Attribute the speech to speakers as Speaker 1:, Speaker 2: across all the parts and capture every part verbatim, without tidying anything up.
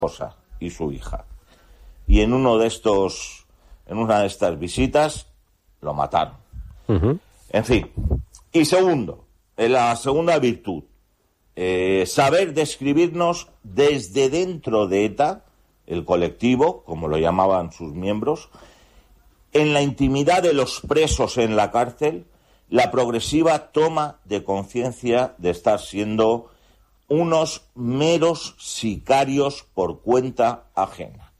Speaker 1: esposa y su hija. Y en uno de estos, en una de estas visitas, lo mataron. Uh-huh. En fin. Y segundo, la segunda virtud, eh, saber describirnos desde dentro de ETA, el colectivo, como lo llamaban sus miembros, en la intimidad de los presos en la cárcel, la progresiva toma de conciencia de estar siendo unos meros sicarios por cuenta ajena.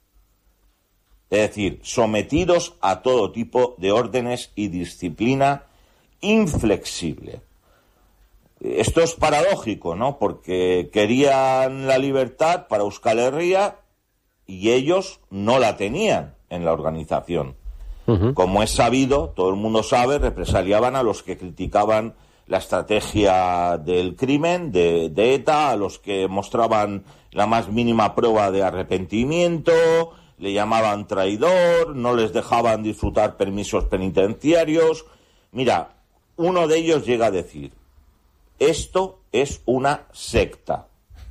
Speaker 1: Es decir, sometidos a todo tipo de órdenes y disciplina inflexible. Esto es paradójico, ¿no? Porque querían la libertad para Euskal Herria y ellos no la tenían en la organización. Uh-huh. Como es sabido, todo el mundo sabe, represaliaban a los que criticaban la estrategia del crimen de, de ETA, a los que mostraban la más mínima prueba de arrepentimiento, le llamaban traidor, no les dejaban disfrutar permisos penitenciarios. Mira, uno de ellos llega a decir, esto es una secta.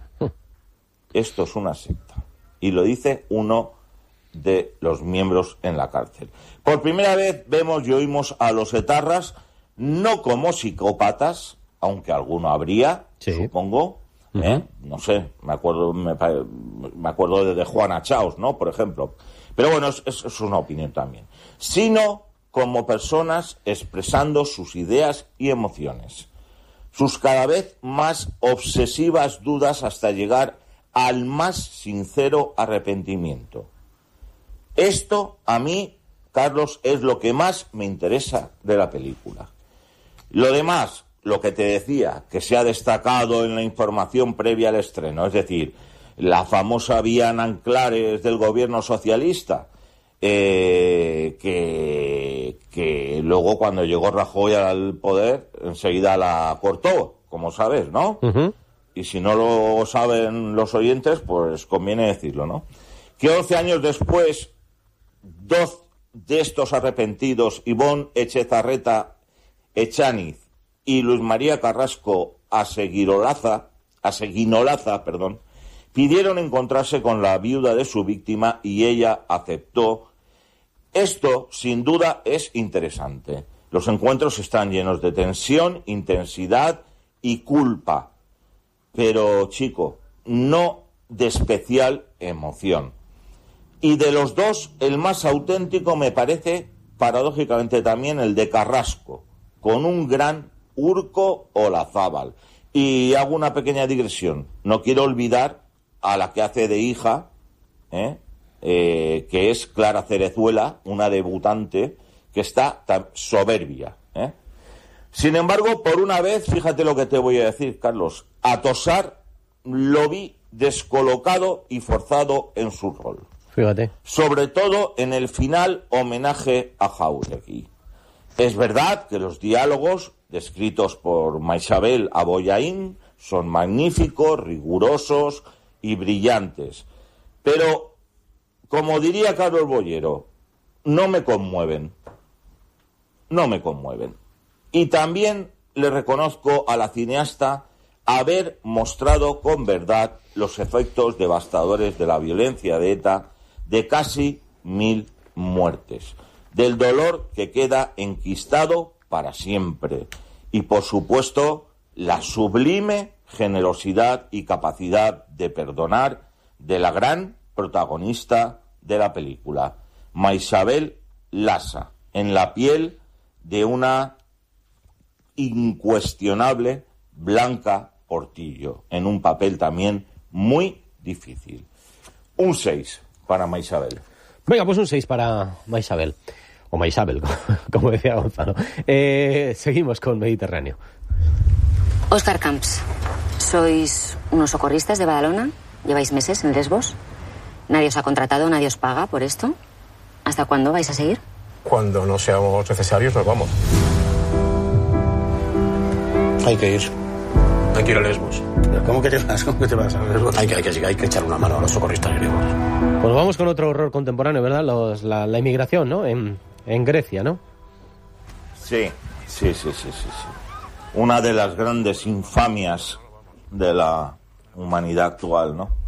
Speaker 1: Esto es una secta. Y lo dice uno de los miembros en la cárcel. Por primera vez vemos y oímos a los etarras no como psicópatas, aunque alguno habría, sí. supongo, uh-huh. ¿eh? No sé, me acuerdo me, me acuerdo de, de Juana Chaos, ¿no? Por ejemplo. Pero bueno, es, es, es una opinión también. Sino como personas expresando sus ideas y emociones, sus cada vez más obsesivas dudas hasta llegar al más sincero arrepentimiento. Esto, a mí, Carlos, es lo que más me interesa de la película. Lo demás, lo que te decía, que se ha destacado en la información previa al estreno, es decir, la famosa vía en Anclares del gobierno socialista, eh, que, que luego cuando llegó Rajoy al poder, enseguida la cortó, como sabes, ¿no? Uh-huh. Y si no lo saben los oyentes, pues conviene decirlo, ¿no? Que once años después, dos de estos arrepentidos, Ivonne Etxezarreta Echaniz y Luis María Carrasco Aseguinolaza, Aseguinolaza, perdón, pidieron encontrarse con la viuda de su víctima y ella aceptó. Esto, sin duda, es interesante. Los encuentros están llenos de tensión, intensidad y culpa, pero, chico, no de especial emoción. Y de los dos, el más auténtico me parece, paradójicamente también, el de Carrasco, con un gran Urco Olazábal. Y hago una pequeña digresión. No quiero olvidar a la que hace de hija, ¿eh? Eh, que es Clara Cerezuela, una debutante que está tan soberbia, ¿eh? Sin embargo, por una vez, fíjate lo que te voy a decir, Carlos, a Tosar lo vi descolocado y forzado en su rol.
Speaker 2: Fíjate.
Speaker 1: Sobre todo en el final homenaje a Jáuregui. Es verdad que los diálogos descritos por Maisabel Abollaín son magníficos, rigurosos y brillantes. Pero, como diría Carlos Bollero, no me conmueven. No me conmueven. Y también le reconozco a la cineasta haber mostrado con verdad los efectos devastadores de la violencia de ETA, de casi mil muertes, del dolor que queda enquistado para siempre y, por supuesto, la sublime generosidad y capacidad de perdonar de la gran protagonista de la película, Maisabel Lasa, en la piel de una incuestionable Blanca Portillo, en un papel también muy difícil. Un seis para Maisabel.
Speaker 2: Venga, pues un seis para Maisabel. O Maisabel, como decía Gonzalo. Eh, seguimos con Mediterráneo.
Speaker 3: Óscar Camps, sois unos socorristas de Badalona. Lleváis meses en Lesbos. Nadie os ha contratado, nadie os paga por esto. ¿Hasta cuándo vais a seguir?
Speaker 4: Cuando no seamos necesarios, nos vamos. Hay que ir. Hay que ir a Lesbos.
Speaker 5: ¿Cómo que te vas? ¿Cómo que te vas a Lesbos? Hay que, hay que, hay que echar una mano a los socorristas griegos.
Speaker 2: Pues vamos con otro horror contemporáneo, ¿verdad? Los, la, la inmigración, ¿no? En, en Grecia, ¿no?
Speaker 1: Sí, sí, sí, sí, sí, sí. Una de las grandes infamias de la humanidad actual, ¿no?